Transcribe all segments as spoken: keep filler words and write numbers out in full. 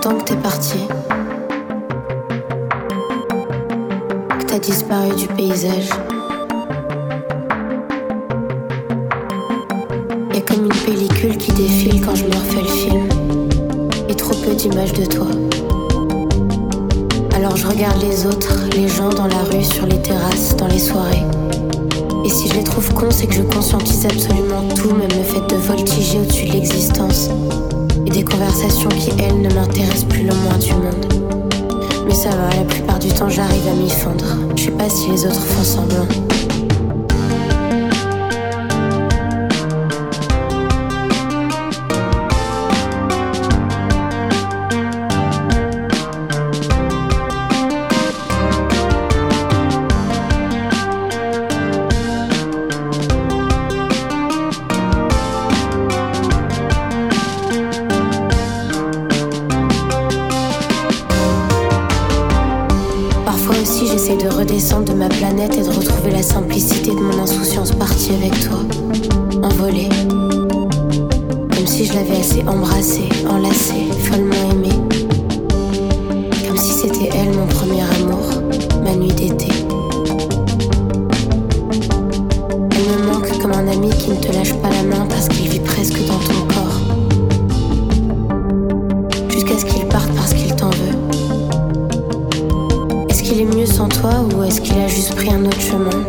longtemps que t'es parti, que t'as disparu du paysage. Y'a comme une pellicule qui défile quand je me refais le film, et trop peu d'images de toi. Alors je regarde les autres, les gens dans la rue, sur les terrasses, dans les soirées. Et si je les trouve cons, c'est que je conscientise absolument tout, même le fait de voltiger au-dessus de l'existence. Et des conversations qui, elles, ne m'intéressent plus le moins du monde. Mais ça va, la plupart du temps, j'arrive à m'y fondre. Je sais pas si les autres font semblant. J'essaie de redescendre de ma planète et de retrouver la simplicité de mon insouciance partie avec toi, envolée. Comme si je l'avais assez embrassée, enlacée, follement aimée. Comme si c'était elle mon premier amour, ma nuit d'été. Elle me manque comme un ami qui ne te lâche pas la main parce qu'il vit presque dans ton corps. Jusqu'à ce qu'il parte parce qu'il t'en veut. Est-ce qu'il est mieux sans toi ou est-ce qu'il a juste pris un autre chemin?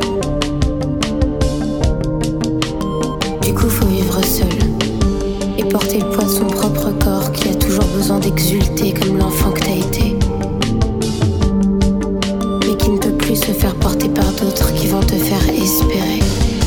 Du coup faut vivre seul et porter le poids de son propre corps qui a toujours besoin d'exulter comme l'enfant que t'as été, mais qui ne peut plus se faire porter par d'autres qui vont te faire espérer.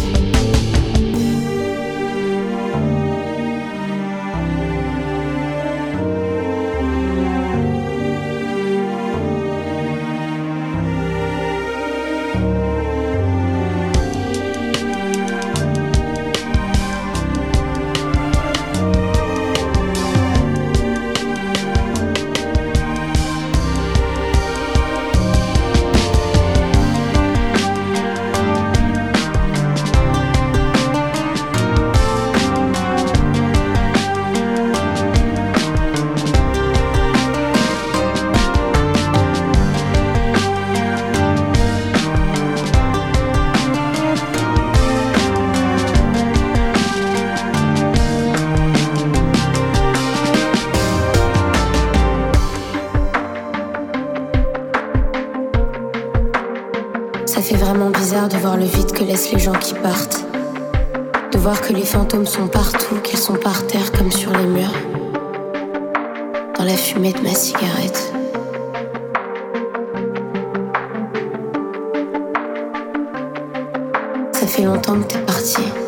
Ça fait vraiment bizarre de voir le vide que laissent les gens qui partent. De voir que les fantômes sont partout, qu'ils sont par terre comme sur les murs. Dans la fumée de ma cigarette. Ça fait longtemps que t'es parti.